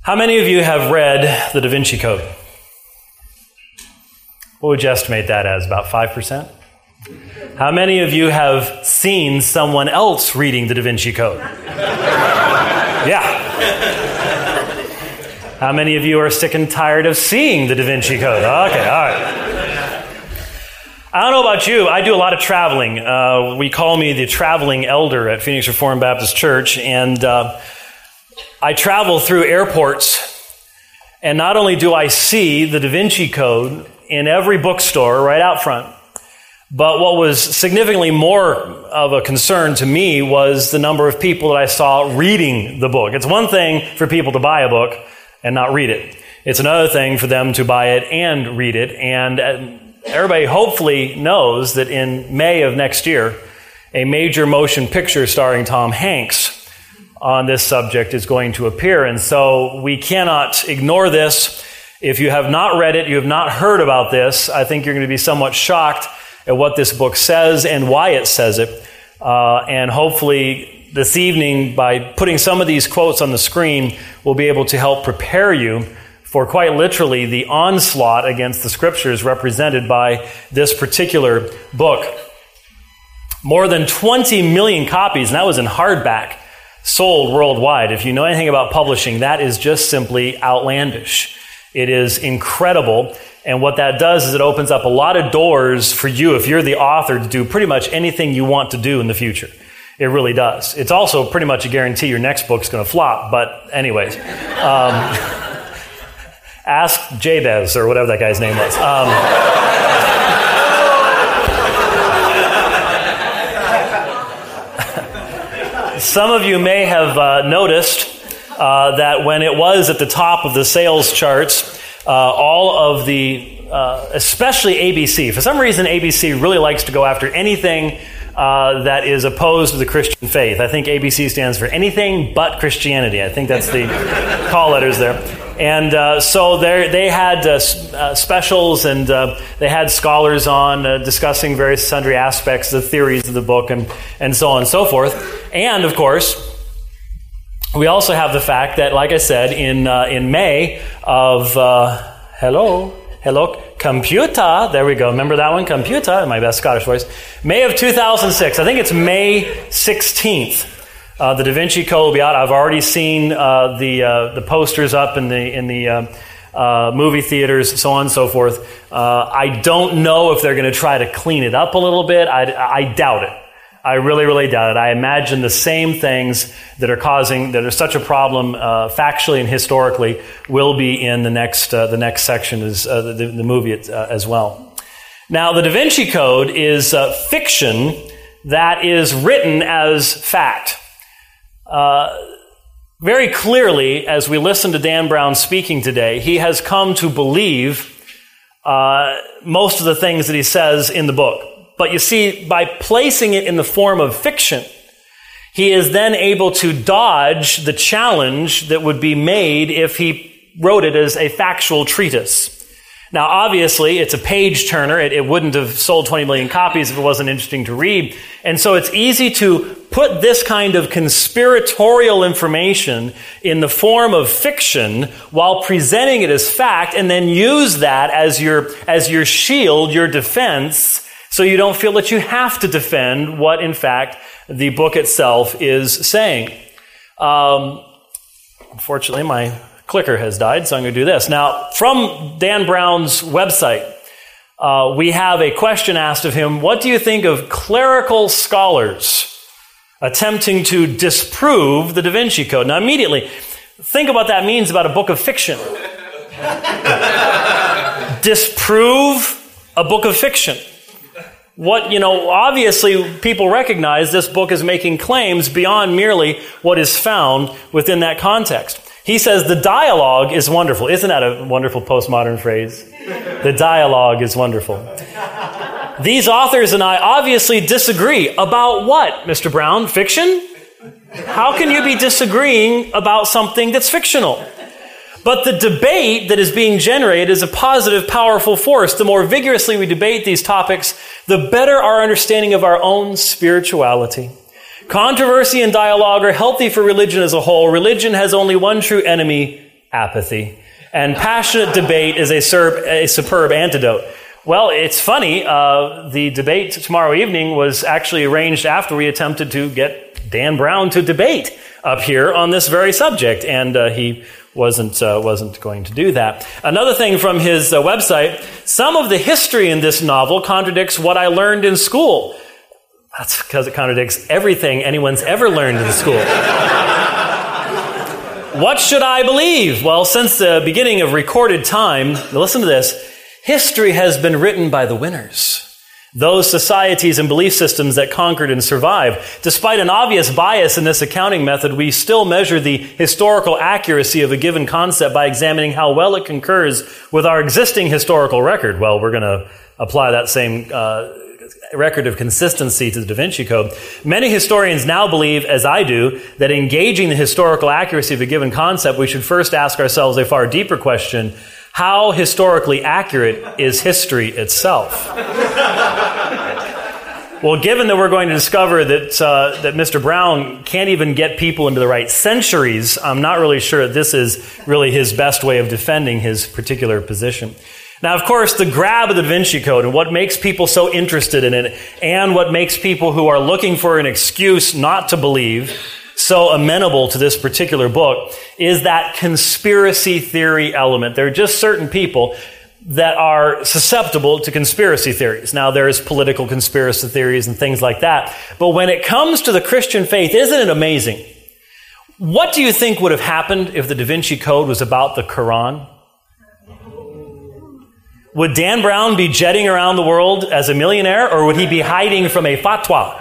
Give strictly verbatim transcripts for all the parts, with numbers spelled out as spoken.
How many of you have read the Da Vinci Code? What would you estimate that as? About five percent? How many of you have seen someone else reading the Da Vinci Code? Yeah. How many of you are sick and tired of seeing the Da Vinci Code? Okay, all right. I don't know about you. I do a lot of traveling. Uh, we call me the traveling elder at Phoenix Reformed Baptist Church, and uh, I travel through airports, and not only do I see the Da Vinci Code in every bookstore right out front, but what was significantly more of a concern to me was the number of people that I saw reading the book. It's one thing for people to buy a book and not read it. It's another thing for them to buy it and read it. And everybody hopefully knows that in May of next year, a major motion picture starring Tom Hanks on this subject is going to appear. And so we cannot ignore this. If you have not read it, you have not heard about this, I think you're going to be somewhat shocked at what this book says and why it says it. Uh, and hopefully this evening, by putting some of these quotes on the screen, we'll be able to help prepare you for quite literally the onslaught against the scriptures represented by this particular book. More than twenty million copies, and that was in hardback, sold worldwide. If you know anything about publishing, that is just simply outlandish. It is incredible. And what that does is it opens up a lot of doors for you, if you're the author, to do pretty much anything you want to do in the future. It really does. It's also pretty much a guarantee your next book's going to flop. But anyways, um, ask Jabez or whatever that guy's name was. Um, some of you may have uh, noticed uh, that when it was at the top of the sales charts, Uh, all of the, uh, especially A B C. For some reason, A B C really likes to go after anything uh, that is opposed to the Christian faith. I think A B C stands for anything but Christianity. I think that's the call letters there. And uh, so they had uh, uh, specials, and uh, they had scholars on uh, discussing various sundry aspects, the theories of the book, and, and so on and so forth. And, of course, we also have the fact that, like I said, in uh, in May of, uh, hello, hello, computer, there we go, remember that one, computer, in my best Scottish voice, May of two thousand six, I think it's May sixteenth, uh, the Da Vinci Code will be out. I've already seen uh, the uh, the posters up in the, in the uh, uh, movie theaters, so on and so forth. Uh, I don't know if they're going to try to clean it up a little bit. I, I doubt it. I really, really doubt it. I imagine the same things that are causing, that are such a problem uh, factually and historically, will be in the next uh, the next section, is uh, the, the movie uh, as well. Now, the Da Vinci Code is uh, fiction that is written as fact. Uh, very clearly, as we listen to Dan Brown speaking today, he has come to believe uh, most of the things that he says in the book. But you see, by placing it in the form of fiction, he is then able to dodge the challenge that would be made if he wrote it as a factual treatise. Now, obviously, it's a page turner. It, it wouldn't have sold twenty million copies if it wasn't interesting to read. And so it's easy to put this kind of conspiratorial information in the form of fiction while presenting it as fact, and then use that as your, as your shield, your defense, so you don't feel that you have to defend what, in fact, the book itself is saying. Um, unfortunately, my clicker has died, so I'm going to do this. Now, from Dan Brown's website, uh, we have a question asked of him. What do you think of clerical scholars attempting to disprove the Da Vinci Code? Now, immediately, think of what that means about a book of fiction. Disprove a book of fiction. What, you know, obviously people recognize this book is making claims beyond merely what is found within that context. He says the dialogue is wonderful. Isn't that a wonderful postmodern phrase? The dialogue is wonderful. These authors and I obviously disagree. About what, Mister Brown? Fiction? How can you be disagreeing about something that's fictional? But the debate that is being generated is a positive, powerful force. The more vigorously we debate these topics, the better our understanding of our own spirituality. Controversy and dialogue are healthy for religion as a whole. Religion has only one true enemy, apathy. And passionate debate is a, sur- a superb antidote. Well, it's funny. Uh, the debate tomorrow evening was actually arranged after we attempted to get Dan Brown to debate up here on this very subject, and uh, he wasn't uh, wasn't going to do that. Another thing from his uh, website: some of the history in this novel contradicts what I learned in school. That's because it contradicts everything anyone's ever learned in school. What should I believe? Well, since the beginning of recorded time, listen to this: history has been written by the winners. Those societies and belief systems that conquered and survived. Despite an obvious bias in this accounting method, we still measure the historical accuracy of a given concept by examining how well it concurs with our existing historical record. Well, we're going to apply that same uh, record of consistency to the Da Vinci Code. Many historians now believe, as I do, that engaging the historical accuracy of a given concept, we should first ask ourselves a far deeper question: how historically accurate is history itself? Well, given that we're going to discover that uh, that Mister Brown can't even get people into the right centuries, I'm not really sure that this is really his best way of defending his particular position. Now, of course, the grab of the Da Vinci Code and what makes people so interested in it, and what makes people who are looking for an excuse not to believe so amenable to this particular book, is that conspiracy theory element. There are just certain people that are susceptible to conspiracy theories. Now, there's political conspiracy theories and things like that. But when it comes to the Christian faith, isn't it amazing? What do you think would have happened if the Da Vinci Code was about the Quran? Would Dan Brown be jetting around the world as a millionaire, or would he be hiding from a fatwa?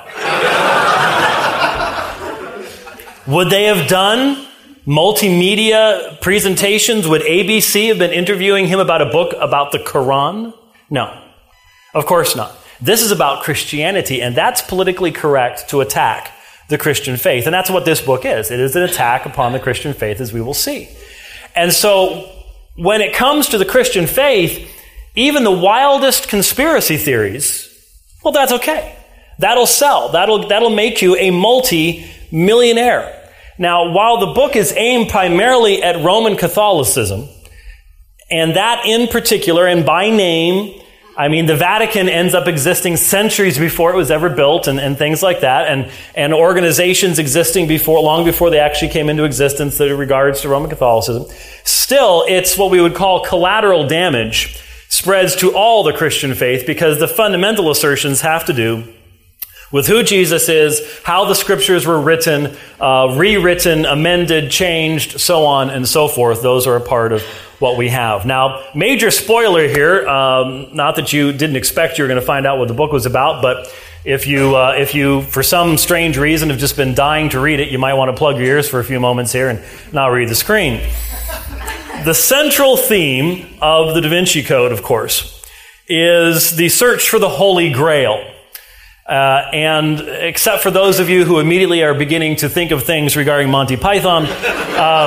Would they have done multimedia presentations? Would A B C have been interviewing him about a book about the Quran? No, of course not. This is about Christianity, and that's politically correct to attack the Christian faith. And that's what this book is. It is an attack upon the Christian faith, as we will see. And so when it comes to the Christian faith, even the wildest conspiracy theories, well, that's okay. That'll sell. That'll, that'll make you a multi-millionaire. Now, while the book is aimed primarily at Roman Catholicism, and that in particular, and by name, I mean, the Vatican ends up existing centuries before it was ever built, and, and things like that, and, and organizations existing before, long before they actually came into existence that in regards to Roman Catholicism. Still, it's what we would call collateral damage spreads to all the Christian faith, because the fundamental assertions have to do with who Jesus is, how the scriptures were written, uh, rewritten, amended, changed, so on and so forth. Those are a part of what we have. Now, major spoiler here, um, not that you didn't expect you were going to find out what the book was about, but if you, uh, if you, for some strange reason, have just been dying to read it, you might want to plug your ears for a few moments here and not read the screen. The central theme of the Da Vinci Code, of course, is the search for the Holy Grail. Uh, and except for those of you who immediately are beginning to think of things regarding Monty Python, um,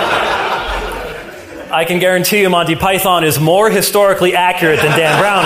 I can guarantee you Monty Python is more historically accurate than Dan Brown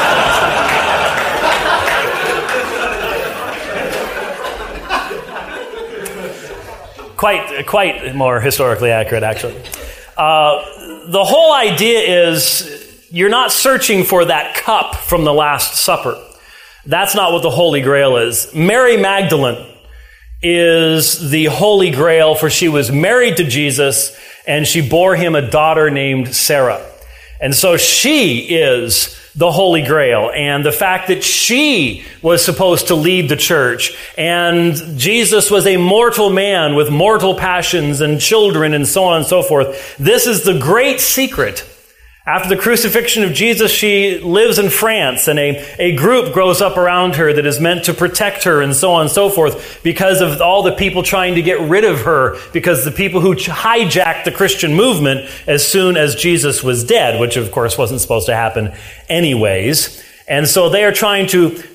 is. Quite, quite more historically accurate, actually. Uh, the whole idea is you're not searching for that cup from the Last Supper. That's not what the Holy Grail is. Mary Magdalene is the Holy Grail, for she was married to Jesus and she bore him a daughter named Sarah. And so she is the Holy Grail. And the fact that she was supposed to lead the church, and Jesus was a mortal man with mortal passions and children and so on and so forth. This is the great secret. After the crucifixion of Jesus, she lives in France, and a, a group grows up around her that is meant to protect her and so on and so forth, because of all the people trying to get rid of her, because the people who hijacked the Christian movement as soon as Jesus was dead, which of course wasn't supposed to happen anyways. And so they are trying to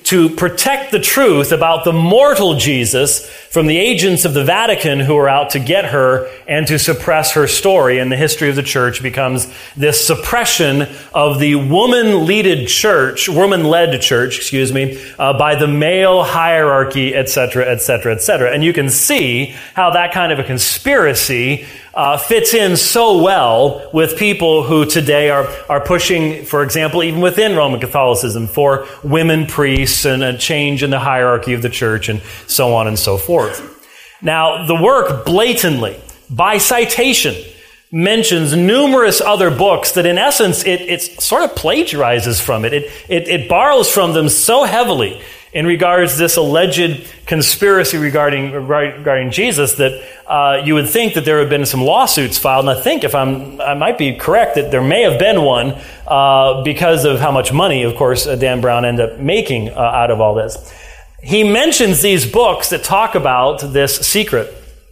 to protect the truth about the mortal Jesus from the agents of the Vatican who are out to get her and to suppress her story. And the history of the church becomes this suppression of the woman-led church, woman-led church, excuse me, uh, by the male hierarchy, et cetera, et cetera, et cetera. And you can see how that kind of a conspiracy Uh, fits in so well with people who today are, are pushing, for example, even within Roman Catholicism, for women priests and a change in the hierarchy of the church and so on and so forth. Now, the work blatantly, by citation, mentions numerous other books that in essence it, it sort of plagiarizes from it. It, it. it borrows from them so heavily in regards to this alleged conspiracy regarding regarding Jesus that uh, you would think that there have been some lawsuits filed. And I think, if I'm, I might be correct, that there may have been one uh, because of how much money, of course, uh, Dan Brown ended up making uh, out of all this. He mentions these books that talk about this secret.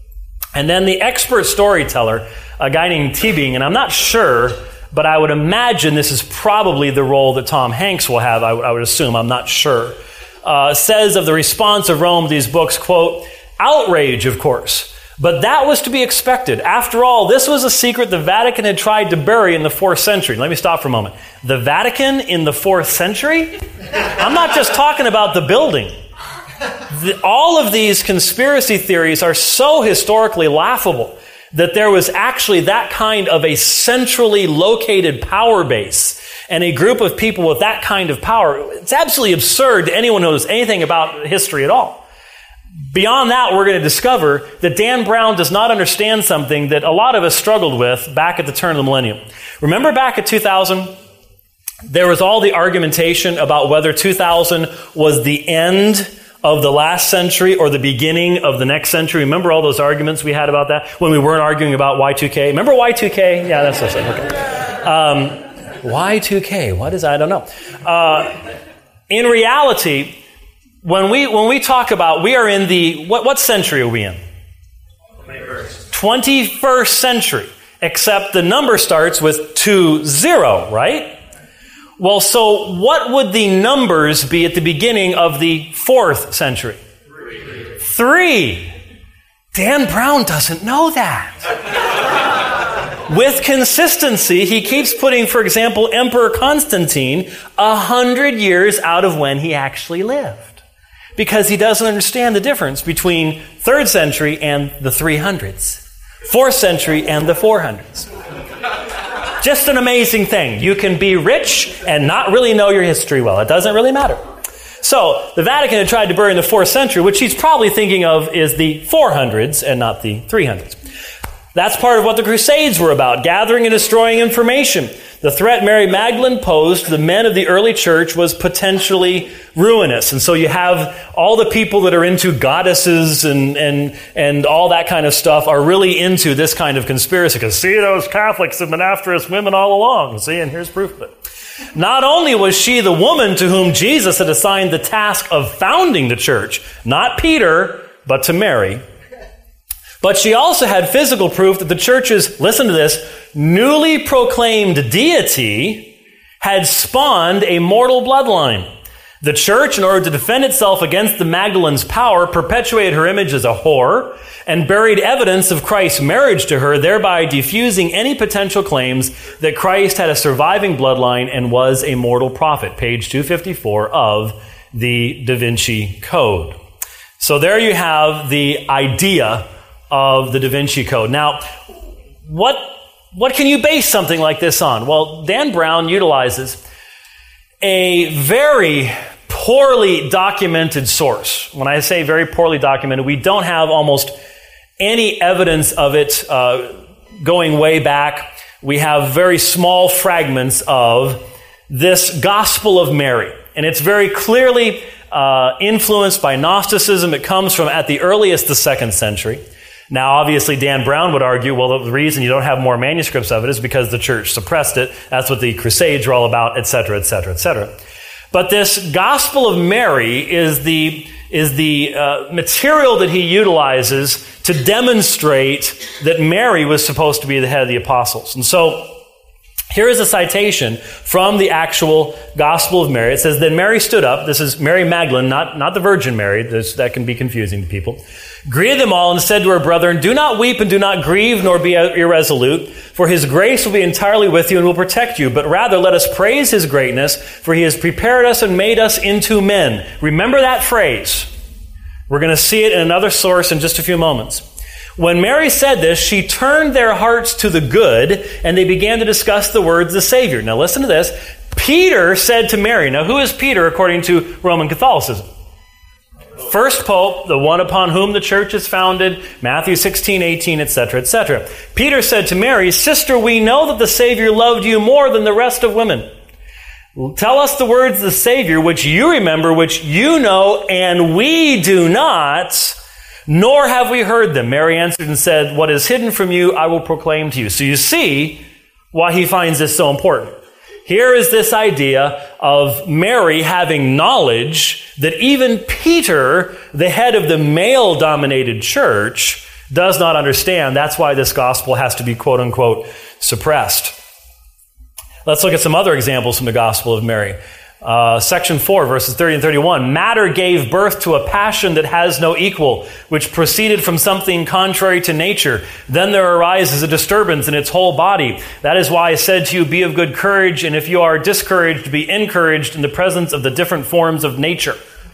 And then the expert storyteller, a guy named Tebing, and I'm not sure, but I would imagine this is probably the role that Tom Hanks will have, I, w- I would assume, I'm not sure, uh, says of the response of Rome to these books, quote, outrage, of course. But that was to be expected. After all, this was a secret the Vatican had tried to bury in the fourth century. Let me stop for a moment. The Vatican in the fourth century? I'm not just talking about the building. The, all of these conspiracy theories are so historically laughable that there was actually that kind of a centrally located power base and a group of people with that kind of power. It's absolutely absurd to anyone who knows anything about history at all. Beyond that, we're going to discover that Dan Brown does not understand something that a lot of us struggled with back at the turn of the millennium. Remember back at two thousand, there was all the argumentation about whether two thousand was the end of the last century or the beginning of the next century. Remember all those arguments we had about that when we weren't arguing about Y two K? Remember Y two K? Yeah, that's what I said. Okay. Um, Y two K, what is that? I don't know. Uh, in reality, when we when we talk about, we are in the, what, what century are we in? twenty-first. twenty-first century, except the number starts with two zero, right? Well, so what would the numbers be at the beginning of the fourth century? Three. Three. Dan Brown doesn't know that. With consistency, he keeps putting, for example, Emperor Constantine a hundred years out of when he actually lived. Because he doesn't understand the difference between third century and the three hundreds. Fourth century and the four hundreds. Just an amazing thing. You can be rich and not really know your history well. It doesn't really matter. So, the Vatican had tried to bury in the fourth century, which he's probably thinking of is the four hundreds and not the three hundreds. That's part of what the Crusades were about, gathering and destroying information. The threat Mary Magdalene posed to the men of the early church was potentially ruinous. And so you have all the people that are into goddesses and and and all that kind of stuff are really into this kind of conspiracy. Because see, those Catholics have been after us women all along. See, and here's proof of it. Not only was she the woman to whom Jesus had assigned the task of founding the church, not Peter, but to Mary, but she also had physical proof that the church's, listen to this, newly proclaimed deity had spawned a mortal bloodline. The church, in order to defend itself against the Magdalene's power, perpetuated her image as a whore and buried evidence of Christ's marriage to her, thereby defusing any potential claims that Christ had a surviving bloodline and was a mortal prophet. Page two fifty-four of the Da Vinci Code. So there you have the idea of the Da Vinci Code. Now, what what can you base something like this on? Well, Dan Brown utilizes a very poorly documented source. When I say very poorly documented, we don't have almost any evidence of it uh, going way back. We have very small fragments of this Gospel of Mary. And it's very clearly uh, influenced by Gnosticism. It comes from, at the earliest, the second century. Now, obviously, Dan Brown would argue, well, the reason you don't have more manuscripts of it is because the church suppressed it. That's what the Crusades were all about, et cetera, et cetera, et cetera. But this Gospel of Mary is the is the uh, material that he utilizes to demonstrate that Mary was supposed to be the head of the apostles. And so, Here is a citation from the actual Gospel of Mary. It says, "Then Mary stood up." This is Mary Magdalene, not, not the Virgin Mary. This, that can be confusing to people. "Greeted them all and said to her brethren, 'Do not weep and do not grieve, nor be irresolute, for his grace will be entirely with you and will protect you. But rather let us praise his greatness, for he has prepared us and made us into men.'" Remember that phrase. We're going to see it in another source in just a few moments. When Mary said this, she turned their hearts to the good, and they began to discuss the words of the Savior. Now listen to this. Peter said to Mary. Now who is Peter according to Roman Catholicism? First Pope, the one upon whom the church is founded, Matthew sixteen, eighteen, et cetera, et cetera. Peter said to Mary, "Sister, we know that the Savior loved you more than the rest of women. Tell us the words of the Savior, which you remember, which you know, and we do not, nor have we heard them." Mary answered and said, "What is hidden from you, I will proclaim to you." So you see why he finds this so important. Here is this idea of Mary having knowledge that even Peter, the head of the male-dominated church, does not understand. That's why this gospel has to be quote-unquote suppressed. Let's look at some other examples from the Gospel of Mary. Uh, section four, verses thirty and thirty-one. "Matter gave birth to a passion that has no equal, which proceeded from something contrary to nature. Then there arises a disturbance in its whole body. That is why I said to you, be of good courage, and if you are discouraged, be encouraged in the presence of the different forms of nature."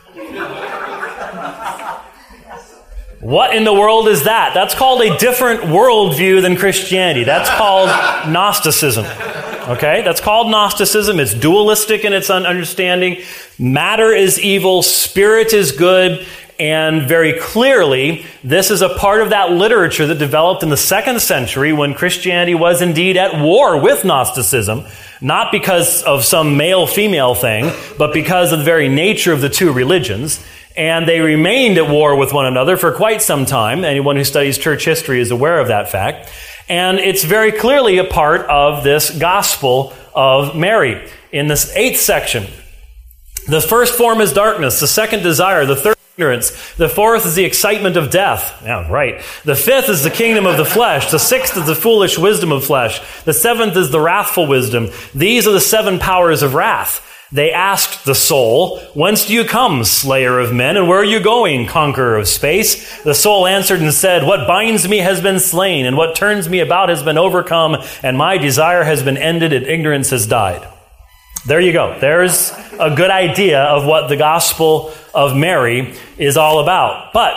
What in the world is that? That's called a different worldview than Christianity. That's called Gnosticism. Okay? That's called Gnosticism. It's dualistic in its understanding. Matter is evil, spirit is good, and very clearly, this is a part of that literature that developed in the second century when Christianity was indeed at war with Gnosticism, not because of some male-female thing, but because of the very nature of the two religions. And they remained at war with one another for quite some time. Anyone who studies church history is aware of that fact. And it's very clearly a part of this Gospel of Mary. In this eighth section, the first form is darkness, the second desire, the third ignorance, the fourth is the excitement of death. Yeah, right. The fifth is the kingdom of the flesh, the sixth is the foolish wisdom of flesh, the seventh is the wrathful wisdom. These are the seven powers of wrath. They asked the soul, "Whence do you come, slayer of men, and where are you going, conqueror of space?" The soul answered and said, "What binds me has been slain, and what turns me about has been overcome, and my desire has been ended, and ignorance has died." There you go. There's a good idea of what the Gospel of Mary is all about. But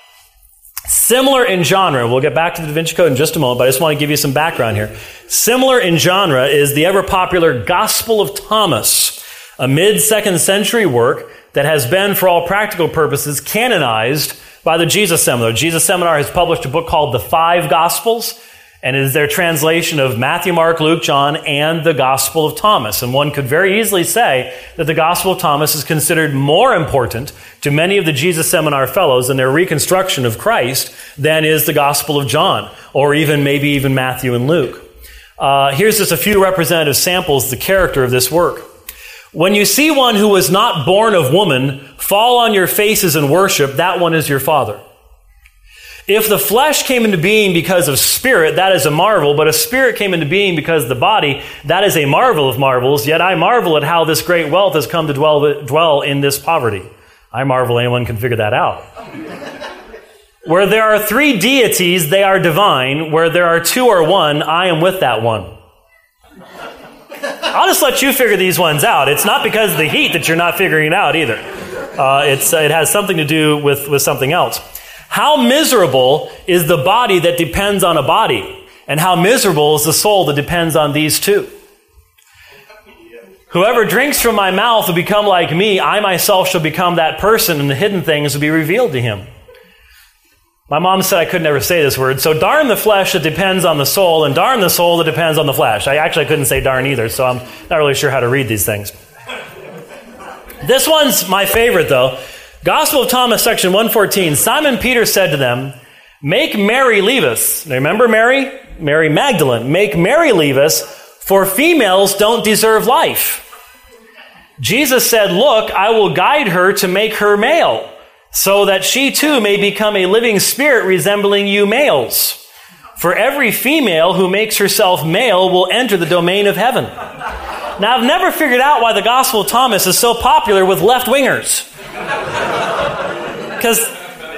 similar in genre, we'll get back to the Da Vinci Code in just a moment, but I just want to give you some background here. Similar in genre is the ever-popular Gospel of Thomas, a mid-second century work that has been, for all practical purposes, canonized by the Jesus Seminar. Jesus Seminar has published a book called The Five Gospels, and it is their translation of Matthew, Mark, Luke, John, and the Gospel of Thomas. And one could very easily say that the Gospel of Thomas is considered more important to many of the Jesus Seminar fellows in their reconstruction of Christ than is the Gospel of John, or even maybe even Matthew and Luke. Uh, here's just a few representative samples of the character of this work. "When you see one who was not born of woman fall on your faces and worship, that one is your father. If the flesh came into being because of spirit, that is a marvel, but if spirit came into being because of the body, that is a marvel of marvels. Yet I marvel at how this great wealth has come to dwell, dwell in this poverty." I marvel anyone can figure that out. "Where there are three deities, they are divine. Where there are two or one, I am with that one." I'll just let you figure these ones out. It's not because of the heat that you're not figuring it out either. Uh, it's, it has something to do with, with something else. "How miserable is the body that depends on a body, and how miserable is the soul that depends on these two. Whoever drinks from my mouth will become like me. I myself shall become that person, and the hidden things will be revealed to him." My mom said I could never say this word, so darn the flesh that depends on the soul, and darn the soul that depends on the flesh. I actually couldn't say darn either, so I'm not really sure how to read these things. This one's my favorite, though. Gospel of Thomas, section one fourteen. "Simon Peter said to them, 'Make Mary leave us.'" Now remember Mary? Mary Magdalene. "Make Mary leave us, for females don't deserve life." Jesus said, "Look, I will guide her to make her male, so that she too may become a living spirit resembling you males." For every female who makes herself male will enter the domain of heaven. Now, I've never figured out why the Gospel of Thomas is so popular with left-wingers. Because,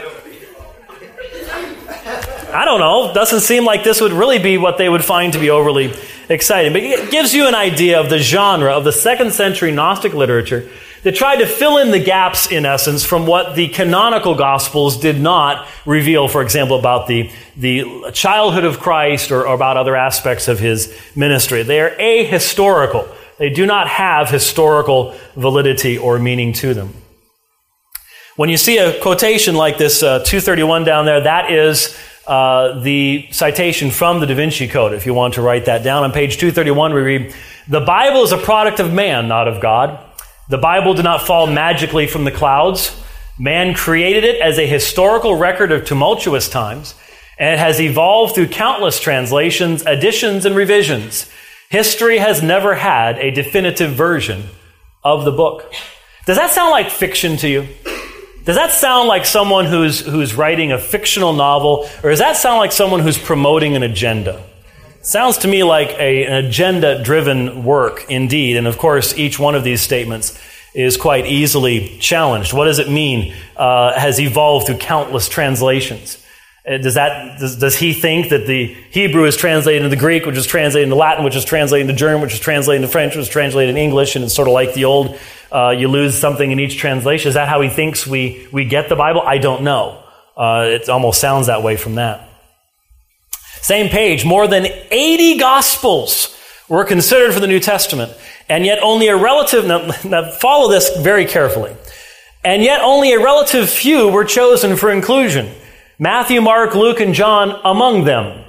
I don't know, doesn't seem like this would really be what they would find to be overly exciting. But it gives you an idea of the genre of the second century Gnostic literature that tried to fill in the gaps, in essence, from what the canonical Gospels did not reveal, for example, about the, the childhood of Christ or, or about other aspects of his ministry. They are ahistorical. They do not have historical validity or meaning to them. When you see a quotation like this, uh, two thirty-one down there, that is uh, the citation from the Da Vinci Code, if you want to write that down. On page two thirty-one, we read, "The Bible is a product of man, not of God. The Bible did not fall magically from the clouds. Man created it as a historical record of tumultuous times, and it has evolved through countless translations, additions, and revisions. History has never had a definitive version of the book." Does that sound like fiction to you? Does that sound like someone who's who's writing a fictional novel, or does that sound like someone who's promoting an agenda? Sounds to me like a, an agenda-driven work indeed. And of course, each one of these statements is quite easily challenged. What does it mean, uh, has evolved through countless translations? Does that does, does he think that the Hebrew is translated into the Greek, which is translated into Latin, which is translated into German, which is translated into French, which is translated into English, and it's sort of like the old, uh, you lose something in each translation? Is that how he thinks we, we get the Bible? I don't know. Uh, it almost sounds that way from that. Same page, more than eighty Gospels were considered for the New Testament, and yet only a relative, now, now follow this very carefully, and yet only a relative few were chosen for inclusion. Matthew, Mark, Luke, and John among them.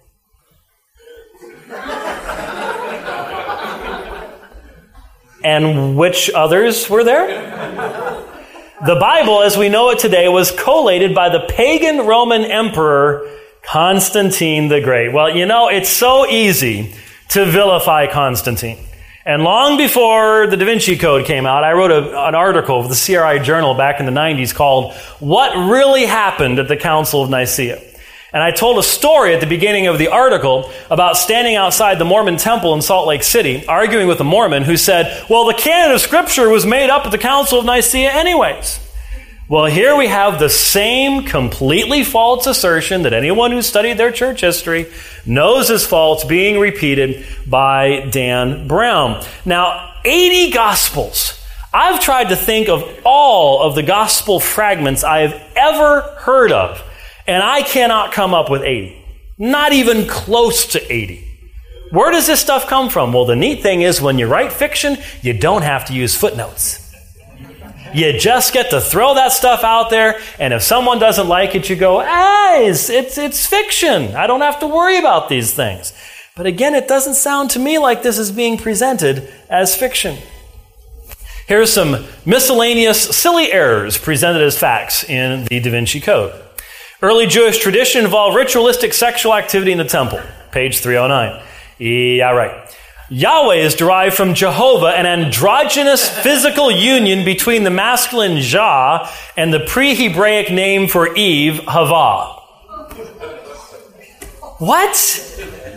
And which others were there? The Bible, as we know it today, was collated by the pagan Roman emperor Constantine the Great. Well, you know, it's so easy to vilify Constantine. And long before the Da Vinci Code came out, I wrote a, an article for the C R I Journal back in the nineties called "What Really Happened at the Council of Nicaea?" And I told a story at the beginning of the article about standing outside the Mormon temple in Salt Lake City, arguing with a Mormon who said, well, the canon of Scripture was made up at the Council of Nicaea anyways. Well, here we have the same completely false assertion that anyone who studied their church history knows is false being repeated by Dan Brown. Now, eighty Gospels. I've tried to think of all of the Gospel fragments I have ever heard of, and I cannot come up with eighty. Not even close to eighty. Where does this stuff come from? Well, the neat thing is when you write fiction, you don't have to use footnotes. You just get to throw that stuff out there, and if someone doesn't like it, you go, ah, it's, it's, it's fiction. I don't have to worry about these things. But again, it doesn't sound to me like this is being presented as fiction. Here's some miscellaneous silly errors presented as facts in the Da Vinci Code. Early Jewish tradition involved ritualistic sexual activity in the temple. Page three oh nine. Yeah, right. Yahweh is derived from Jehovah, an androgynous physical union between the masculine Jah and the pre-Hebraic name for Eve, Havah. What?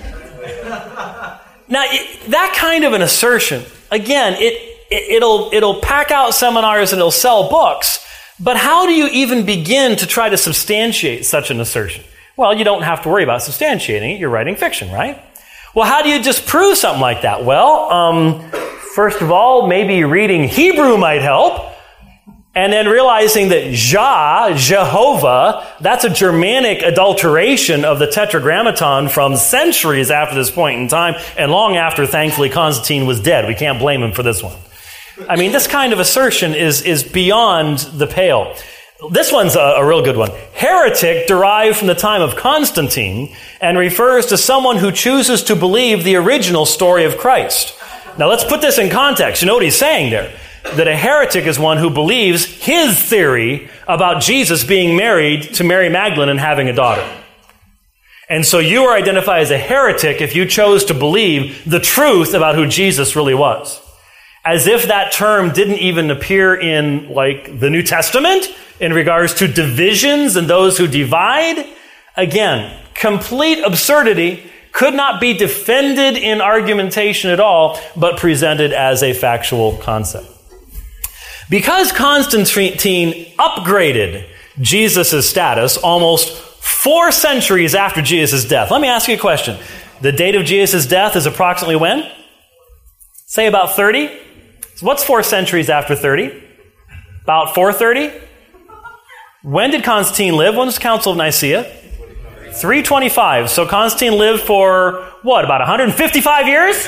Now, that kind of an assertion, again, it, it, it'll, it'll pack out seminars and it'll sell books, but how do you even begin to try to substantiate such an assertion? Well, you don't have to worry about substantiating it. You're writing fiction, right? Well, how do you disprove something like that? Well, um, first of all, maybe reading Hebrew might help. And then realizing that Jah, Jehovah, that's a Germanic adulteration of the Tetragrammaton from centuries after this point in time, and long after, thankfully, Constantine was dead. We can't blame him for this one. I mean, this kind of assertion is, is beyond the pale. This one's a, a real good one. Heretic derived from the time of Constantine and refers to someone who chooses to believe the original story of Christ. Now let's put this in context. You know what he's saying there? That a heretic is one who believes his theory about Jesus being married to Mary Magdalene and having a daughter. And so you are identified as a heretic if you chose to believe the truth about who Jesus really was. As if that term didn't even appear in, like, the New Testament in regards to divisions and those who divide. Again, complete absurdity, could not be defended in argumentation at all, but presented as a factual concept. Because Constantine upgraded Jesus' status almost four centuries after Jesus' death. Let me ask you a question. The date of Jesus' death is approximately when? Say about thirty. So what's four centuries after thirty? About four thirty? When did Constantine live? When was the Council of Nicaea? three twenty-five. So Constantine lived for, what, about one hundred fifty-five years?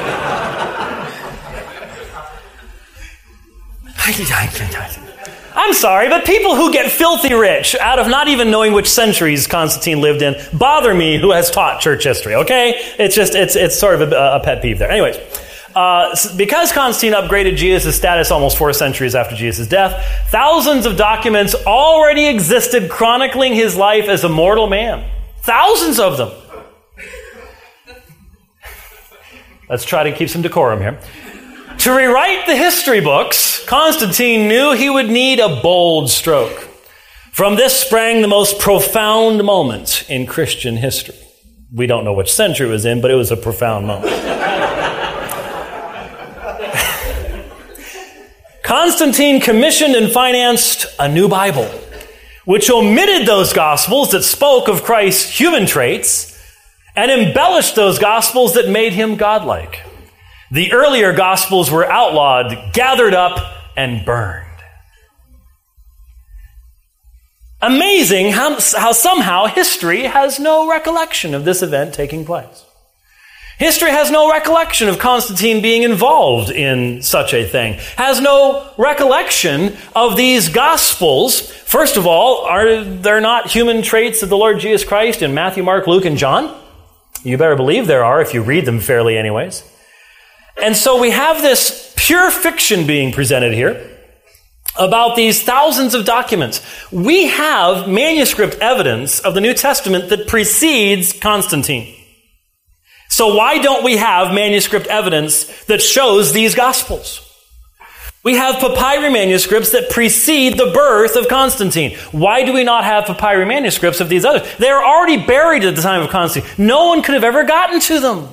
I'm sorry, but people who get filthy rich out of not even knowing which centuries Constantine lived in bother me, who has taught church history, okay? It's just, it's it's sort of a, a pet peeve there. Anyways, uh, because Constantine upgraded Jesus' status almost four centuries after Jesus' death, thousands of documents already existed chronicling his life as a mortal man. Thousands of them. Let's try to keep some decorum here. To rewrite the history books, Constantine knew he would need a bold stroke. From this sprang the most profound moment in Christian history. We don't know which century it was in, but it was a profound moment. Constantine commissioned and financed a new Bible, which omitted those Gospels that spoke of Christ's human traits and embellished those Gospels that made him godlike. The earlier Gospels were outlawed, gathered up, and burned. Amazing how, how somehow history has no recollection of this event taking place. History has no recollection of Constantine being involved in such a thing, has no recollection of these Gospels. First of all, are there not human traits of the Lord Jesus Christ in Matthew, Mark, Luke, and John? You better believe there are if you read them fairly anyways. And so we have this pure fiction being presented here about these thousands of documents. We have manuscript evidence of the New Testament that precedes Constantine. So why don't we have manuscript evidence that shows these Gospels? We have papyri manuscripts that precede the birth of Constantine. Why do we not have papyri manuscripts of these others? They are already buried at the time of Constantine. No one could have ever gotten to them.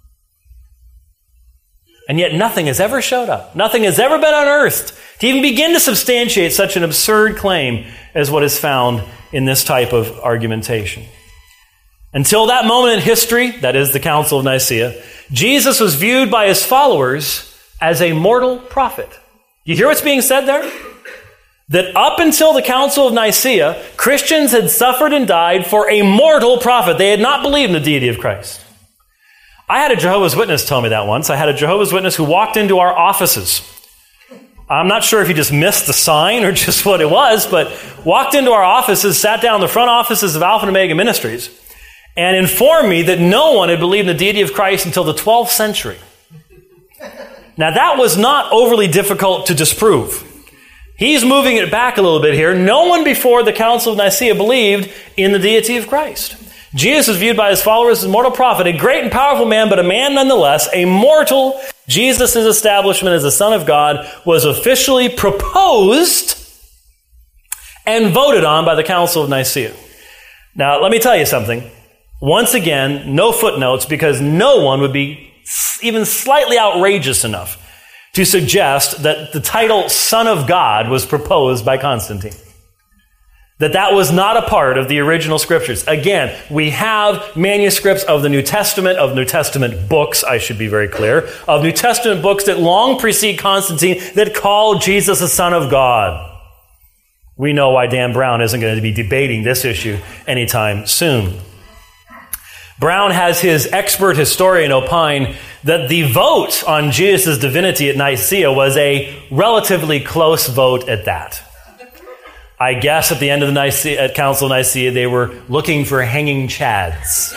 And yet nothing has ever showed up. Nothing has ever been unearthed to even begin to substantiate such an absurd claim as what is found in this type of argumentation. Until that moment in history, that is the Council of Nicaea, Jesus was viewed by his followers as a mortal prophet. You hear what's being said there? That up until the Council of Nicaea, Christians had suffered and died for a mortal prophet. They had not believed in the deity of Christ. I had a Jehovah's Witness tell me that once. I had a Jehovah's Witness who walked into our offices. I'm not sure if he just missed the sign or just what it was, but walked into our offices, sat down in the front offices of Alpha and Omega Ministries, and informed me that no one had believed in the deity of Christ until the twelfth century. Now, that was not overly difficult to disprove. He's moving it back a little bit here. No one before the Council of Nicaea believed in the deity of Christ. Jesus was viewed by his followers as a mortal prophet, a great and powerful man, but a man nonetheless, a mortal. Jesus' establishment as the Son of God was officially proposed and voted on by the Council of Nicaea. Now, let me tell you something. Once again, no footnotes, because no one would be even slightly outrageous enough to suggest that the title Son of God was proposed by Constantine. That that was not a part of the original scriptures. Again, we have manuscripts of the New Testament, of New Testament books, I should be very clear, of New Testament books that long precede Constantine that call Jesus the Son of God. We know why Dan Brown isn't going to be debating this issue anytime soon. Brown has his expert historian opine that the vote on Jesus' divinity at Nicaea was a relatively close vote at that. I guess at the end of the Nicaea, at Council of Nicaea, they were looking for hanging chads.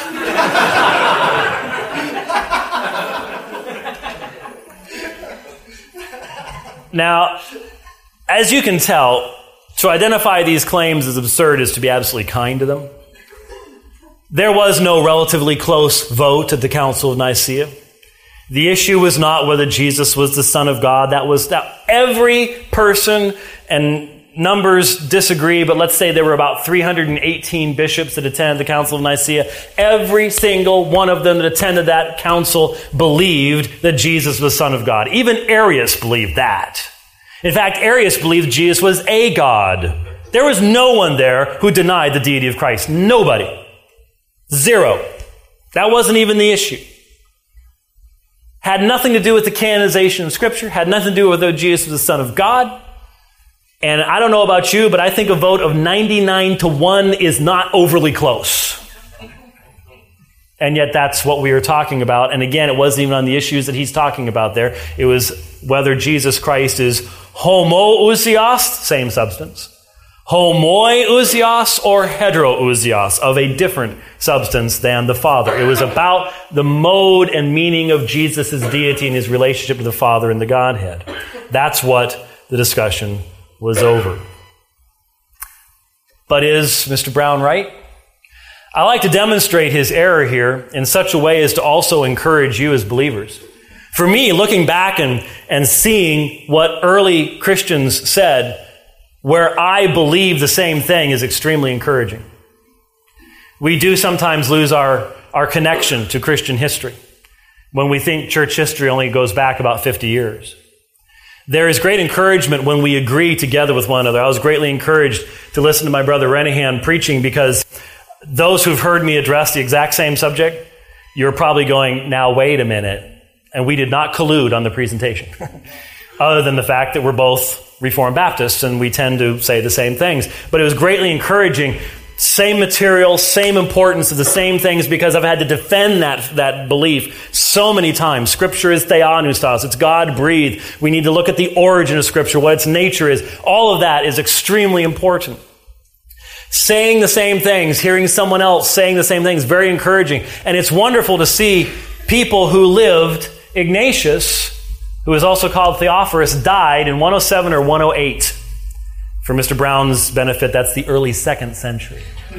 Now, as you can tell, to identify these claims as absurd is to be absolutely kind to them. There was no relatively close vote at the Council of Nicaea. The issue was not whether Jesus was the Son of God. That was that every person and numbers disagree, but let's say there were about three hundred eighteen bishops that attended the Council of Nicaea. Every single one of them that attended that council believed that Jesus was Son of God. Even Arius believed that. In fact, Arius believed Jesus was a God. There was no one there who denied the deity of Christ. Nobody. Zero. That wasn't even the issue. Had nothing to do with the canonization of Scripture, had nothing to do with whether Jesus was the Son of God. And I don't know about you, but I think a vote of ninety-nine to one is not overly close. And yet that's what we were talking about. And again, it wasn't even on the issues that he's talking about there. It was whether Jesus Christ is homoousios, same substance, homoiousios, or heterousios, of a different substance than the Father. It was about the mode and meaning of Jesus' deity and his relationship to the Father and the Godhead. That's what the discussion was over. But is Mister Brown right? I like to demonstrate his error here in such a way as to also encourage you as believers. For me, looking back and, and seeing what early Christians said, where I believe the same thing, is extremely encouraging. We do sometimes lose our, our connection to Christian history when we think church history only goes back about fifty years. There is great encouragement when we agree together with one another. I was greatly encouraged to listen to my brother Renahan preaching, because those who've heard me address the exact same subject, you're probably going, now wait a minute. And we did not collude on the presentation, other than the fact that we're both Reformed Baptists and we tend to say the same things. But it was greatly encouraging. Same material, same importance of the same things, because I've had to defend that, that belief so many times. Scripture is theopneustos. It's God-breathed. We need to look at the origin of Scripture, what its nature is. All of that is extremely important. Saying the same things, hearing someone else saying the same things, very encouraging. And it's wonderful to see people who lived. Ignatius, who is also called Theophorus, died in one oh seven or one oh eight. For Mister Brown's benefit, that's the early second century.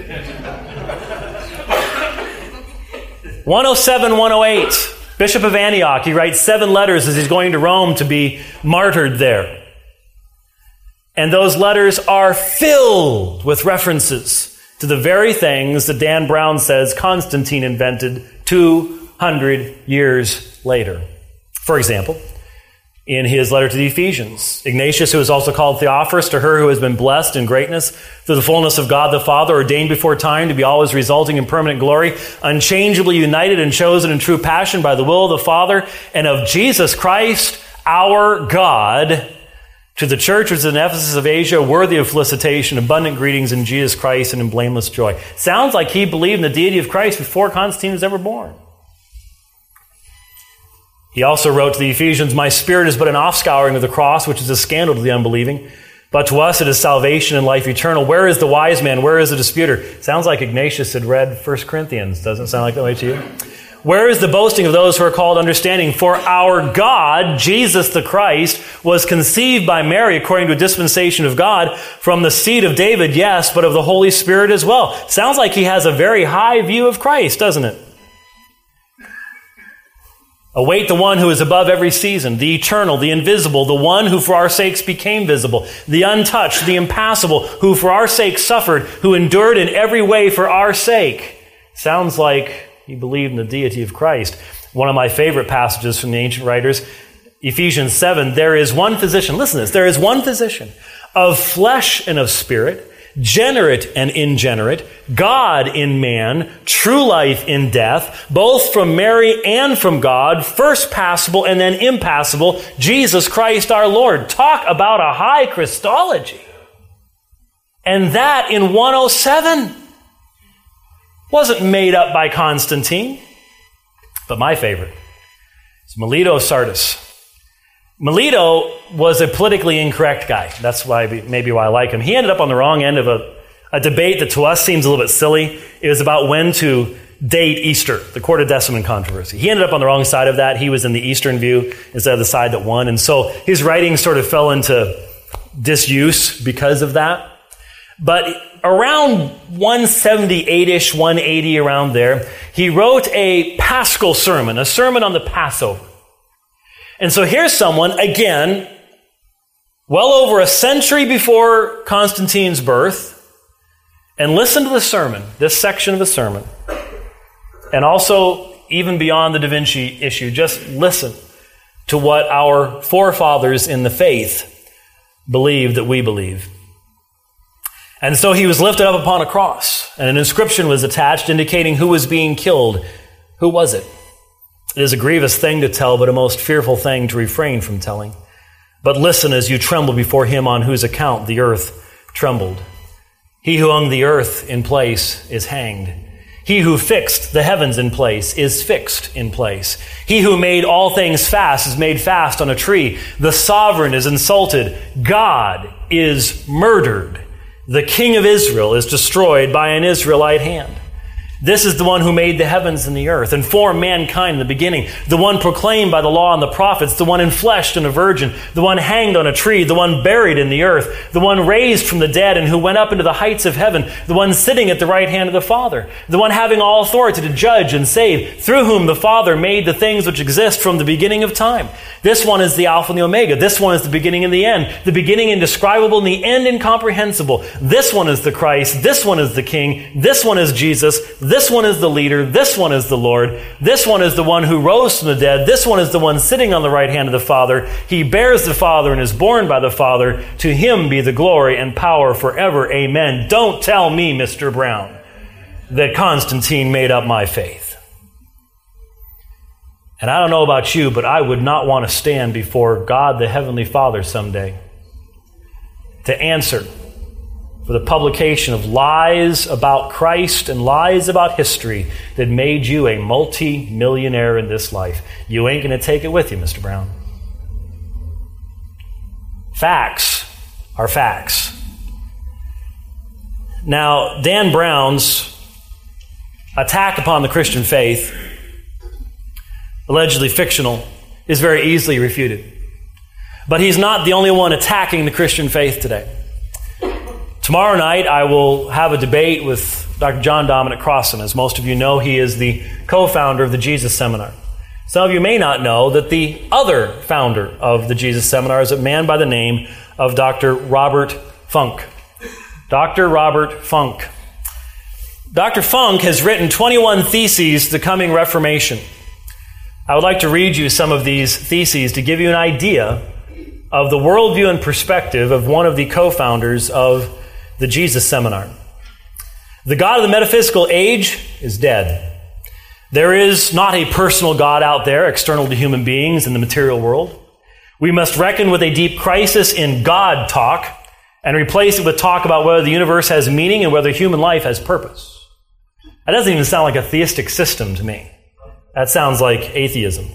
one oh seven, one oh eight, Bishop of Antioch. He writes seven letters as he's going to Rome to be martyred there. And those letters are filled with references to the very things that Dan Brown says Constantine invented two hundred years later. For example, in his letter to the Ephesians, Ignatius, who is also called Theophorus, to her who has been blessed in greatness through the fullness of God the Father, ordained before time to be always resulting in permanent glory, unchangeably united and chosen in true passion by the will of the Father and of Jesus Christ, our God, to the church which is in Ephesus of Asia, worthy of felicitation, abundant greetings in Jesus Christ and in blameless joy. Sounds like he believed in the deity of Christ before Constantine was ever born. He also wrote to the Ephesians, my spirit is but an offscouring of the cross, which is a scandal to the unbelieving. But to us it is salvation and life eternal. Where is the wise man? Where is the disputer? Sounds like Ignatius had read First Corinthians. Doesn't sound like that way to you? Where is the boasting of those who are called understanding? For our God, Jesus the Christ, was conceived by Mary according to a dispensation of God from the seed of David, yes, but of the Holy Spirit as well. Sounds like he has a very high view of Christ, doesn't it? Await the one who is above every season, the eternal, the invisible, the one who for our sakes became visible, the untouched, the impassible, who for our sake suffered, who endured in every way for our sake. Sounds like he believed in the deity of Christ. One of my favorite passages from the ancient writers, Ephesians seven, there is one physician, listen to this, there is one physician of flesh and of spirit, generate and ingenerate, God in man, true life in death, both from Mary and from God, first passible and then impassible, Jesus Christ our Lord. Talk about a high Christology. And that in one oh seven wasn't made up by Constantine. But my favorite is Melito of Sardis. Melito was a politically incorrect guy. That's why maybe why I like him. He ended up on the wrong end of a, a debate that to us seems a little bit silly. It was about when to date Easter, the Quartodeciman controversy. He ended up on the wrong side of that. He was in the Eastern view instead of the side that won. And so his writings sort of fell into disuse because of that. But around one seventy-eight-ish, one eighty, around there, he wrote a Paschal sermon, a sermon on the Passover. And so here's someone, again, well over a century before Constantine's birth, and listen to the sermon, this section of the sermon, and also even beyond the Da Vinci issue, just listen to what our forefathers in the faith believed that we believe. And so he was lifted up upon a cross, and an inscription was attached indicating who was being killed. Who was it? It is a grievous thing to tell, but a most fearful thing to refrain from telling. But listen as you tremble before him on whose account the earth trembled. He who hung the earth in place is hanged. He who fixed the heavens in place is fixed in place. He who made all things fast is made fast on a tree. The sovereign is insulted. God is murdered. The king of Israel is destroyed by an Israelite hand. This is the one who made the heavens and the earth and formed mankind in the beginning, the one proclaimed by the law and the prophets, the one enfleshed in a virgin, the one hanged on a tree, the one buried in the earth, the one raised from the dead and who went up into the heights of heaven, the one sitting at the right hand of the Father, the one having all authority to judge and save, through whom the Father made the things which exist from the beginning of time. This one is the Alpha and the Omega. This one is the beginning and the end, the beginning indescribable and the end incomprehensible. This one is the Christ. This one is the King. This one is Jesus. This one is the leader. This one is the Lord. This one is the one who rose from the dead. This one is the one sitting on the right hand of the Father. He bears the Father and is born by the Father. To him be the glory and power forever. Amen. Don't tell me, Mister Brown, that Constantine made up my faith. And I don't know about you, but I would not want to stand before God the Heavenly Father someday to answer for the publication of lies about Christ and lies about history that made you a multi-millionaire in this life. You ain't going to take it with you, Mister Brown. Facts are facts. Now, Dan Brown's attack upon the Christian faith, allegedly fictional, is very easily refuted. But he's not the only one attacking the Christian faith today. Tomorrow night, I will have a debate with Doctor John Dominic Crossan. As most of you know, he is the co-founder of the Jesus Seminar. Some of you may not know that the other founder of the Jesus Seminar is a man by the name of Doctor Robert Funk. Doctor Robert Funk. Doctor Funk has written twenty-one theses to the coming Reformation. I would like to read you some of these theses to give you an idea of the worldview and perspective of one of the co-founders of the Jesus Seminar. The God of the metaphysical age is dead. There is not a personal God out there external to human beings in the material world. We must reckon with a deep crisis in God talk and replace it with talk about whether the universe has meaning and whether human life has purpose. That doesn't even sound like a theistic system to me. That sounds like atheism.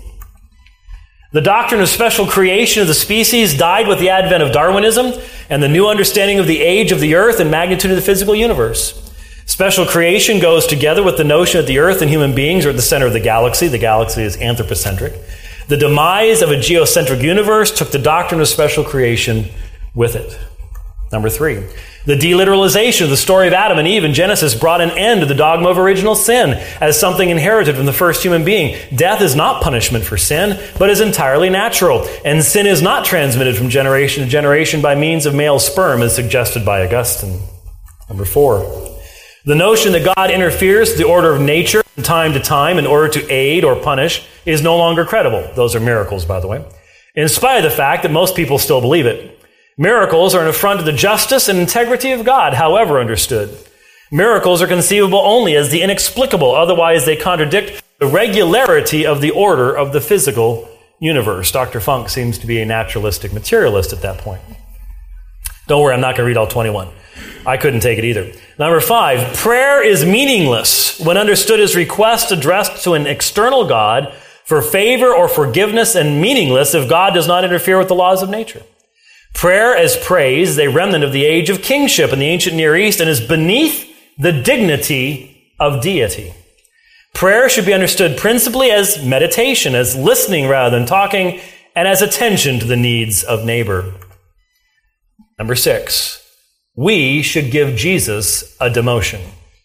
The doctrine of special creation of the species died with the advent of Darwinism and the new understanding of the age of the earth and magnitude of the physical universe. Special creation goes together with the notion that the earth and human beings are at the center of the galaxy. The galaxy is anthropocentric. The demise of a geocentric universe took the doctrine of special creation with it. Number three, the deliteralization of the story of Adam and Eve in Genesis brought an end to the dogma of original sin as something inherited from the first human being. Death is not punishment for sin, but is entirely natural, and sin is not transmitted from generation to generation by means of male sperm, as suggested by Augustine. Number four, the notion that God interferes with the order of nature from time to time in order to aid or punish is no longer credible. Those are miracles, by the way, in spite of the fact that most people still believe it. Miracles are an affront to the justice and integrity of God, however understood. Miracles are conceivable only as the inexplicable, otherwise they contradict the regularity of the order of the physical universe. Doctor Funk seems to be a naturalistic materialist at that point. Don't worry, I'm not going to read all twenty-one. I couldn't take it either. Number five, prayer is meaningless when understood as request addressed to an external God for favor or forgiveness, and meaningless if God does not interfere with the laws of nature. Prayer as praise is a remnant of the age of kingship in the ancient Near East and is beneath the dignity of deity. Prayer should be understood principally as meditation, as listening rather than talking, and as attention to the needs of neighbor. Number six, we should give Jesus a demotion.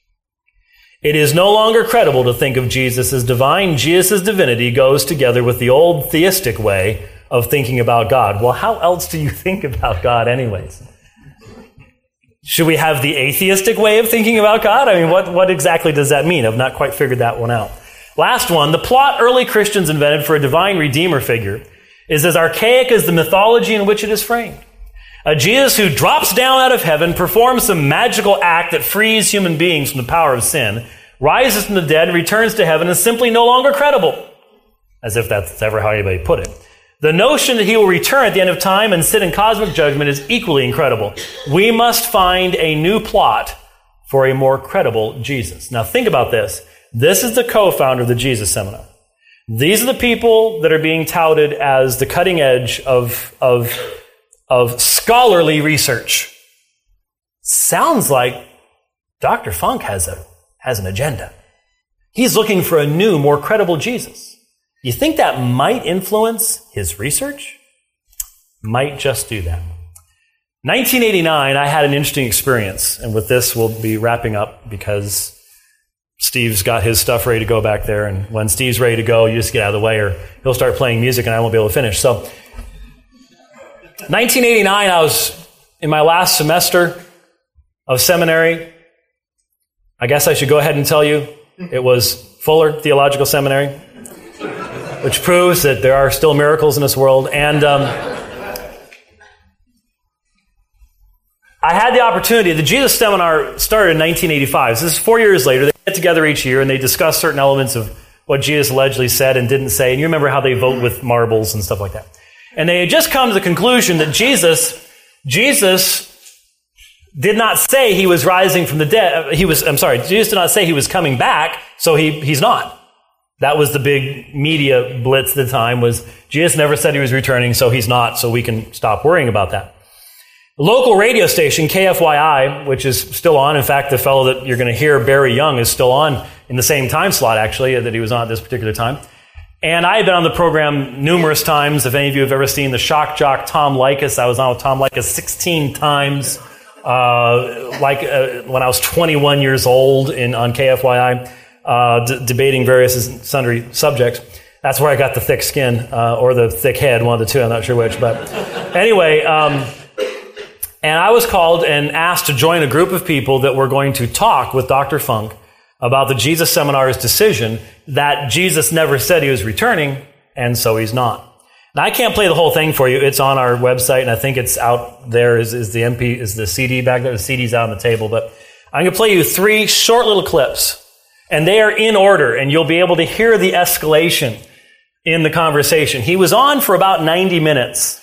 It is no longer credible to think of Jesus as divine. Jesus' divinity goes together with the old theistic way of thinking about God. Well, how else do you think about God anyways? Should we have the atheistic way of thinking about God? I mean, what, what exactly does that mean? I've not quite figured that one out. Last one, the plot early Christians invented for a divine redeemer figure is as archaic as the mythology in which it is framed. A Jesus who drops down out of heaven, performs some magical act that frees human beings from the power of sin, rises from the dead, returns to heaven, is simply no longer credible. As if that's ever how anybody put it. The notion that he will return at the end of time and sit in cosmic judgment is equally incredible. We must find a new plot for a more credible Jesus. Now think about this. This is the co-founder of the Jesus Seminar. These are the people that are being touted as the cutting edge of, of, of scholarly research. Sounds like Doctor Funk has a, has an agenda. He's looking for a new, more credible Jesus. You think that might influence his research? Might just do that. nineteen eighty-nine, I had an interesting experience. And with this, we'll be wrapping up because Steve's got his stuff ready to go back there. And when Steve's ready to go, you just get out of the way or he'll start playing music and I won't be able to finish. So, nineteen eighty-nine, I was in my last semester of seminary. I guess I should go ahead and tell you it was Fuller Theological Seminary, which proves that there are still miracles in this world. And um, I had the opportunity, the Jesus Seminar started in nineteen eighty-five. So this is four years later. They get together each year and they discuss certain elements of what Jesus allegedly said and didn't say. And you remember how they vote with marbles and stuff like that. And they had just come to the conclusion that Jesus, Jesus did not say he was rising from the dead. He was, I'm sorry, Jesus did not say he was coming back, so he, he's not. That was the big media blitz at the time, was Jesus never said he was returning, so he's not, so we can stop worrying about that. The local radio station, K F Y I, which is still on. In fact, the fellow that you're going to hear, Barry Young, is still on in the same time slot, actually, that he was on at this particular time. And I had been on the program numerous times. If any of you have ever seen the shock jock Tom Likas, I was on with Tom Likas sixteen times, uh, like uh, when I was twenty-one years old in on K F Y I. Uh, d- debating various and sundry subjects. That's where I got the thick skin, uh, or the thick head, one of the two, I'm not sure which. But anyway, um, and I was called and asked to join a group of people that were going to talk with Doctor Funk about the Jesus Seminar's decision that Jesus never said he was returning, and so he's not. Now, I can't play the whole thing for you. It's on our website, and I think it's out there. Is, is the M P, is the C D back there? The C D's out on the table. But I'm going to play you three short little clips. And they are in order, and you'll be able to hear the escalation in the conversation. He was on for about ninety minutes.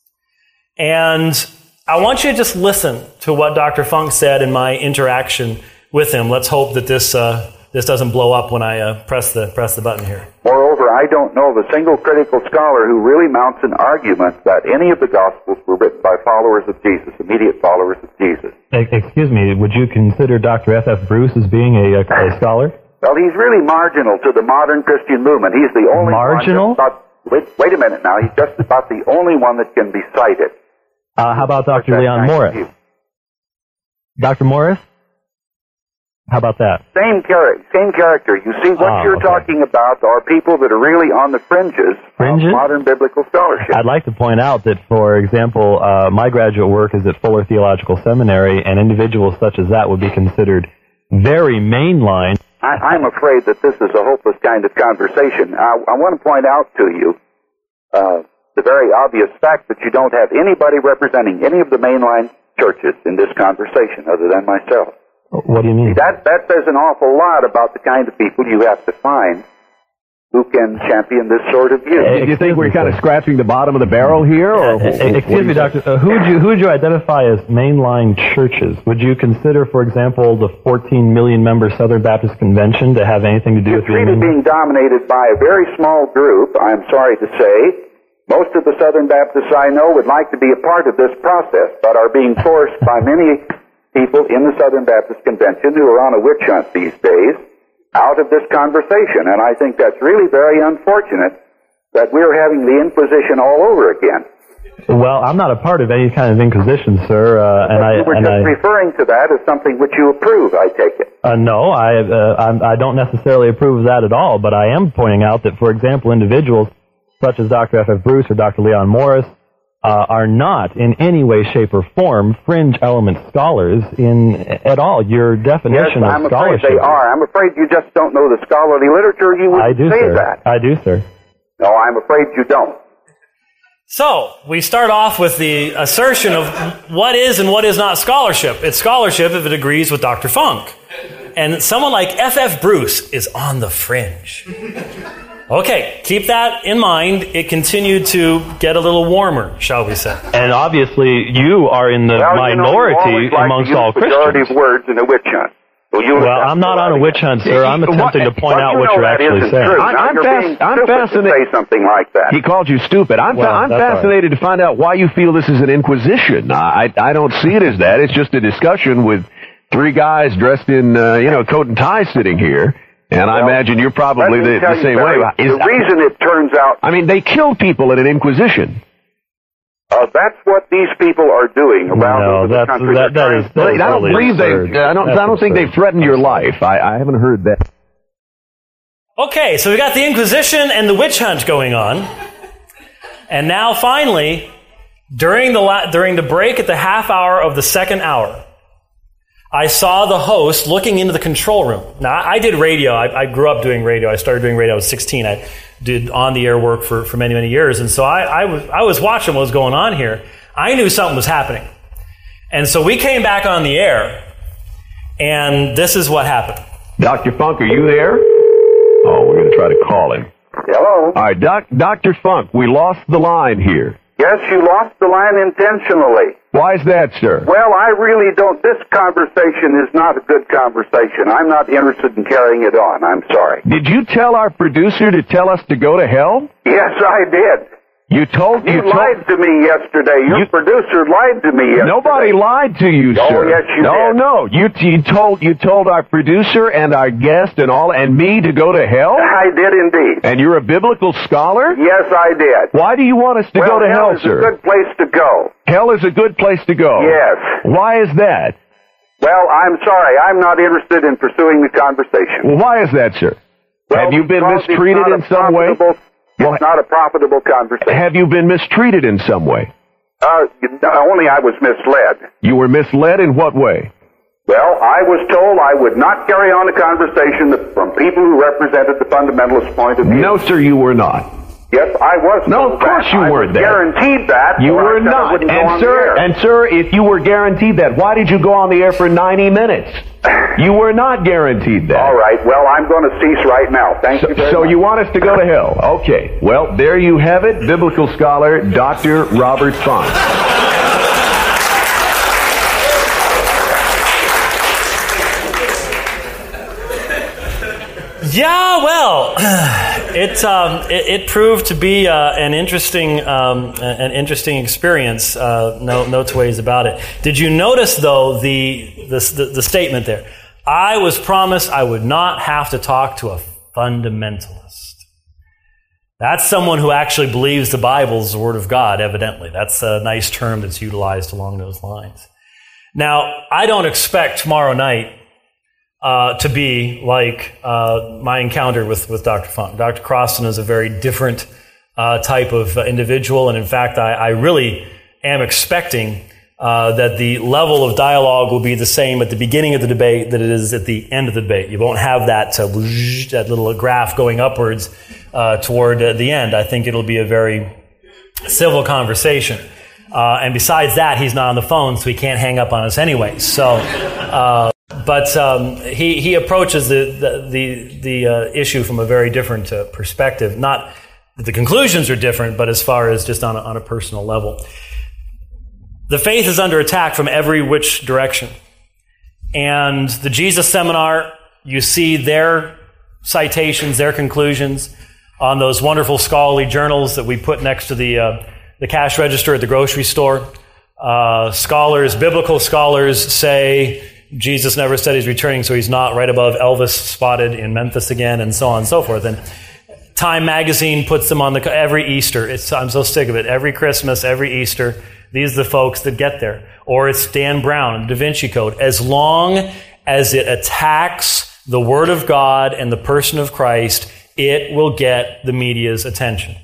And I want you to just listen to what Doctor Funk said in my interaction with him. Let's hope that this uh, this doesn't blow up when I uh, press the press the button here. Moreover, I don't know of a single critical scholar who really mounts an argument that any of the Gospels were written by followers of Jesus, immediate followers of Jesus. Excuse me, would you consider Doctor F F Bruce as being a, a, a scholar? Well, he's really marginal to the modern Christian movement. He's the only marginal? one that's about, wait, wait a minute now. He's just about the only one that can be cited. Uh, how about Doctor Leon Morris? Doctor Morris? How about that? Same, char- same character. You see, what oh, you're okay. talking about are people that are really on the fringes, fringes of modern biblical scholarship. I'd like to point out that, for example, uh, my graduate work is at Fuller Theological Seminary, and individuals such as that would be considered very mainline. I, I'm afraid that this is a hopeless kind of conversation. I, I want to point out to you uh, the very obvious fact that you don't have anybody representing any of the mainline churches in this conversation other than myself. What do you mean? That, that says an awful lot about the kind of people you have to find who can champion this sort of view. Do you think we're kind of scratching the bottom of the barrel here? Or uh, excuse me, Doctor. Uh, who would you who would you identify as mainline churches? Would you consider, for example, the fourteen million member Southern Baptist Convention to have anything to do it's with really the being dominated by a very small group, I'm sorry to say. Most of the Southern Baptists I know would like to be a part of this process, but are being forced by many people in the Southern Baptist Convention who are on a witch hunt these days out of this conversation. And I think that's really very unfortunate that we're having the Inquisition all over again. Well, I'm not a part of any kind of Inquisition, sir. Uh, and I, you were and just I, referring to that as something which you approve, I take it. Uh, no, I, uh, I'm, I don't necessarily approve of that at all, but I am pointing out that, for example, individuals such as Doctor F F Bruce or Doctor Leon Morris, uh, are not in any way, shape, or form fringe element scholars in at all. Your definition yes, of I'm scholarship. afraid they are. I'm afraid you just don't know the scholarly literature. You would I do, say sir. that. I do, sir. No, I'm afraid you don't. So, we start off with the assertion of what is and what is not scholarship. It's scholarship if it agrees with Doctor Funk. And someone like F F Bruce is on the fringe. Okay, keep that in mind. It continued to get a little warmer, shall we say. And obviously, you are in the well, minority you know, you like amongst to use all pejorative Christians. words in a witch hunt. Well, you Well, I'm not on a witch hunt, sir. I'm attempting to point well, out you what know you're that actually isn't saying. true. I'm- Now, I'm you're fas- being I'm stupid to fascinated- say something like that. He called you stupid. I'm, Well, fa- I'm that's all right. fascinated to find out why you feel this is an inquisition. I, I don't see it as that. It's just a discussion with three guys dressed in, uh, you know, coat and tie sitting here. And I Well, imagine you're probably let me the, tell the you, same Barry, way. Is- the reason it turns out I mean, they kill people at an inquisition. uh, that's what these people are doing around No, over the that's, country. that, They're that is, trying- that I is don't really believe absurd. they. I don't. That's I don't think absurd. they threatened your life. I, I haven't heard that. Okay, so we got the Inquisition and the witch hunt going on. And now finally, during the la- during the break at the half hour of the second hour, I saw the host looking into the control room. Now, I did radio. I, I grew up doing radio. I started doing radio. I was sixteen. I did on-the-air work for, for many, many years. And so I, I, was, I was watching what was going on here. I knew something was happening. And so we came back on the air, and this is what happened. Doctor Funk, are you there? Oh, we're going to try to call him. Hello? All right, Doc, Doctor Funk, we lost the line here. Yes, you lost the line intentionally. Why is that, sir? Well, I really don't. This conversation is not a good conversation. I'm not interested in carrying it on. I'm sorry. Did you tell our producer to tell us to go to hell? Yes, I did. You told You, you lied told to me yesterday. Your You- producer lied to me yesterday. Nobody lied to you, Oh, sir. yes, you no, did. no. You you told you told our producer and our guest and all and me to go to hell. I did indeed. And you're a biblical scholar. Yes, I did. Why do you want us to well, go to hell, is sir? a good place to go. Hell is a good place to go. Yes. Why is that? Well, I'm sorry. I'm not interested in pursuing the conversation. Well, why is that, sir? Well, Have you been because it's mistreated not in a some way? profitable- Well, It's not a profitable conversation. Have you been mistreated in some way? Uh, only I was misled. You were misled in what way? Well, I was told I would not carry on a conversation that- from people who represented the fundamentalist point of view. No, sir, you were not. Yes, I was. No, told of course that. you I weren't was that. guaranteed that. You or I were said I not. wouldn't go on And the sir, air. and sir, if you were guaranteed that, why did you go on the air for ninety minutes? You were not guaranteed that. All right. Well, I'm going to cease right now. Thank So, you very so much. you want us to go to hell? Okay. Well, there you have it, biblical scholar Doctor Robert Funk. Yeah, well, it, um, it it proved to be uh, an interesting um, an interesting experience. Uh, no no two ways about it. Did you notice though the, the the the statement there? I was promised I would not have to talk to a fundamentalist. That's someone who actually believes the Bible's the Word of God. Evidently, that's a nice term that's utilized along those lines. Now, I don't expect tomorrow night Uh, to be like uh, my encounter with, with Doctor Funk. Doctor Croston is a very different uh, type of uh, individual, and in fact, I, I really am expecting uh, that the level of dialogue will be the same at the beginning of the debate that it is at the end of the debate. You won't have that uh, whoosh, that little graph going upwards uh, toward uh, the end. I think it'll be a very civil conversation. Uh, and besides that, he's not on the phone, so he can't hang up on us anyway. So. Uh, But um, he he approaches the the the, the uh, issue from a very different uh, perspective. Not that the conclusions are different, but as far as just on a, on a personal level, the faith is under attack from every which direction. And the Jesus Seminar, you see their citations, their conclusions on those wonderful scholarly journals that we put next to the uh, the cash register at the grocery store. Uh, scholars, biblical scholars, say Jesus never said he's returning, so he's not, right above Elvis spotted in Memphis again, and so on and so forth. And Time Magazine puts them on the every Easter. It's, I'm so sick of it. Every Christmas, every Easter, these are the folks that get there. Or it's Dan Brown, Da Vinci Code. As long as it attacks the Word of God and the person of Christ, it will get the media's attention.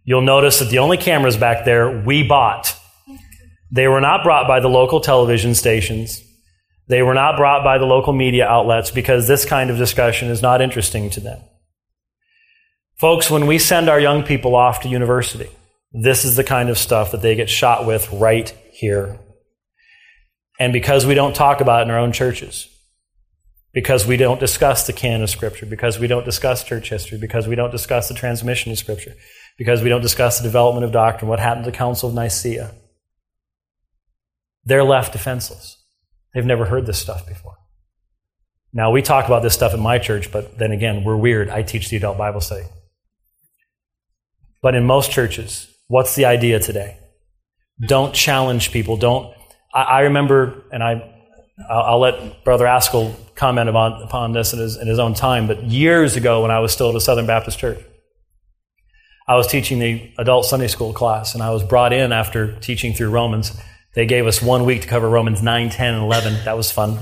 You'll notice that the only cameras back there we bought. They were not brought by the local television stations. They were not brought by the local media outlets because this kind of discussion is not interesting to them. Folks, when we send our young people off to university, this is the kind of stuff that they get shot with right here. And because we don't talk about it in our own churches, because we don't discuss the canon of Scripture, because we don't discuss church history, because we don't discuss the transmission of Scripture, because we don't discuss the development of doctrine, what happened to the Council of Nicaea, they're left defenseless. They've never heard this stuff before. Now, we talk about this stuff in my church, but then again, we're weird. I teach the adult Bible study. But in most churches, what's the idea today? Don't challenge people. Don't. I, I remember, and I, I'll, I'll let Brother Askell comment about, upon this in his, in his own time, but years ago when I was still at a Southern Baptist church, I was teaching the adult Sunday school class, and I was brought in after teaching through Romans. They gave us one week to cover Romans nine, ten, and eleven. That was fun.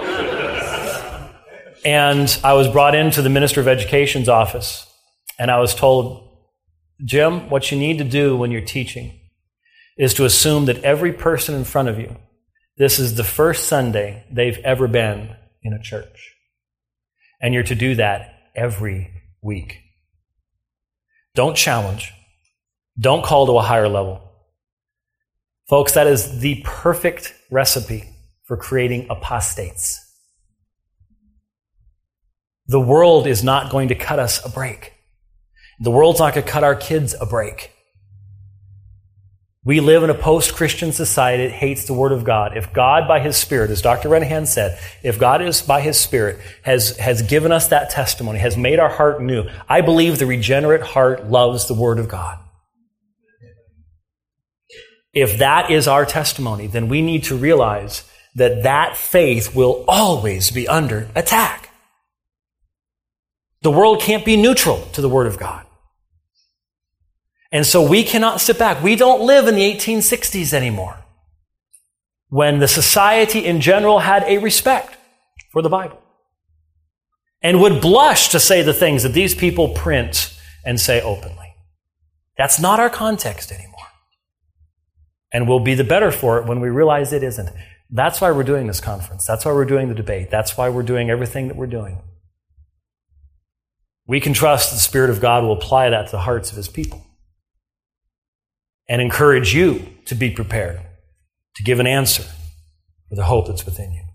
And I was brought into the Minister of Education's office, and I was told, Jim, what you need to do when you're teaching is to assume that every person in front of you, this is the first Sunday they've ever been in a church. And you're to do that every week. Don't challenge. Don't call to a higher level. Folks, that is the perfect recipe for creating apostates. The world is not going to cut us a break. The world's not going to cut our kids a break. We live in a post-Christian society that hates the Word of God. If God, by His Spirit, as Doctor Renahan said, if God is by His Spirit, has, has given us that testimony, has made our heart new, I believe the regenerate heart loves the Word of God. If that is our testimony, then we need to realize that that faith will always be under attack. The world can't be neutral to the Word of God. And so we cannot sit back. We don't live in the eighteen sixties anymore, when the society in general had a respect for the Bible and would blush to say the things that these people print and say openly. That's not our context anymore. And we'll be the better for it when we realize it isn't. That's why we're doing this conference. That's why we're doing the debate. That's why we're doing everything that we're doing. We can trust the Spirit of God will apply that to the hearts of His people and encourage you to be prepared to give an answer for the hope that's within you.